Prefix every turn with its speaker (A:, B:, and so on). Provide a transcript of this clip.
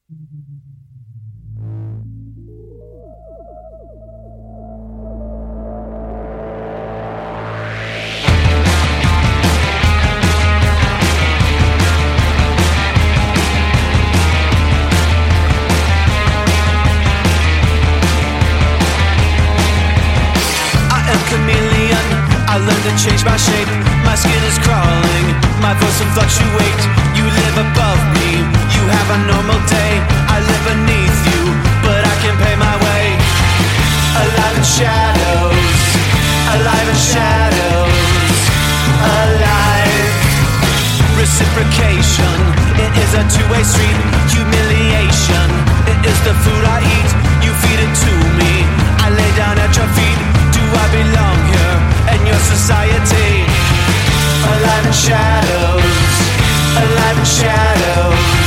A: I learned to change my shape. My skin is crawling, my voice will fluctuate. You live above me, you have a normal day. I live beneath you, but I can pay my way. Alive in shadows, alive in shadows, alive. Reciprocation, it is a two-way street. Humiliation, it is the food I eat. You feed it to me, I lay down at your feet. Do I belong here in your society? Alive in shadows, alive in shadows.